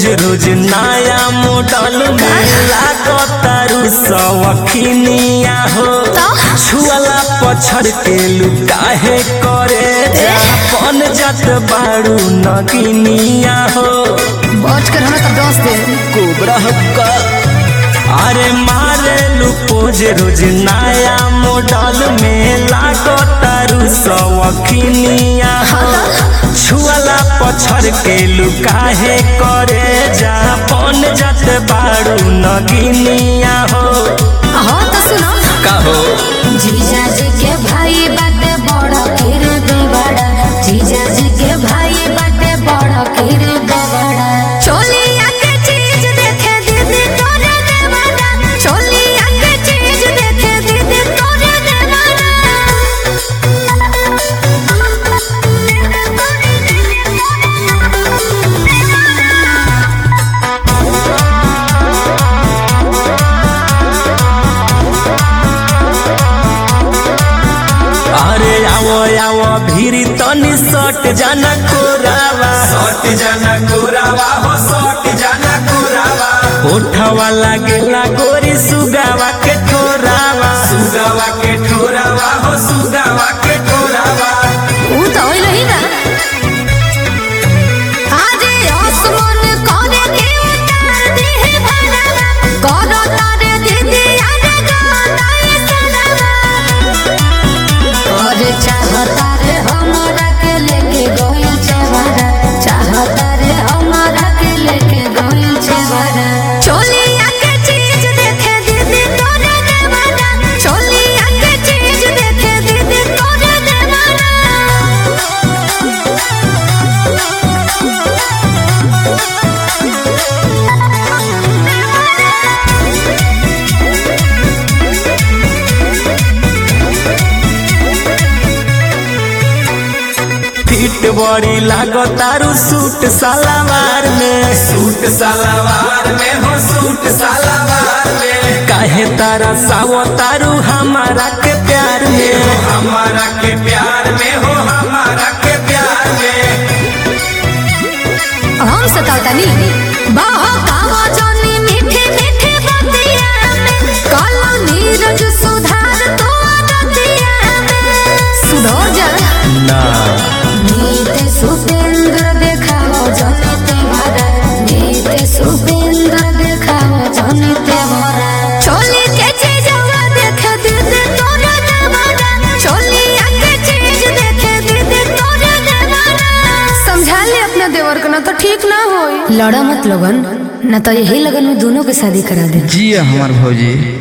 रोज नया मॉडल में लागतारू सवखिनिया हो छुअला पछड़ के लुकाहे करे जापन जत बारू नगिनिया हो बच कर हमें तो दोस्त दे कोबरा का अरे मारे लुपोज रोज नया मॉडल में लागतारू सवखिनिया हो छुअला पछड़ के लुकाहे करे जापन जत बारू नगिनिया हो तो सुनो कहो जीजा जी के भाई बाटे बड़ा फिर बड़ा जीजा जी के भाई बाटे बड़ा फिर बड़ा चोलिया के चीज देखे दीदी तोरे देवाना चोलिया के चीज देखे दीदी तोरे अरे आवो आवो भीरी तनी सट जाना कोरावा हो सट जाना कोरावा ओठवा लागेला गोरी सुगावा के ठोरावा हो सुगावा के ठोरावा वो तो होई नहीं ना आज आसमान कोने के उतार दी है भला कोनो तारे दीदी आने गाना सुनावा और चाहता रे हमरा के लेके गोइल चेहरा चाहता रे हमरा के लेके गोइल चेहरा चोलिया के चीज देखे दीदी तोरे देवाना चोलिया के चीज देखे दीदी तोरे देवाना फिट बड़ी लागतारू सूट सलवार में हो सूट सलवार में काहे तारा सावतारू हमारा के प्यार में हमारा के प्यार में हम सतावता नहीं बहुत आवा जानी मीठे मीठे बतिया में काला नीरज सुधार तो रतिया में सुधर जा ना नीते सुपेंद्र देखाओ जानी तेरा नीते सुपेंद्र देखाओ जानी तेरा चोली के चीजवा देखे दीदी तोरे देवाना चोली के चीज देखे दीदी तोरे देवाना समझा ले अपने देवर को ना तो ठीक ना होई लड़ा मत लगन ना तो यही लगन में दोनों की शादी करा दे जी हमार भौजी।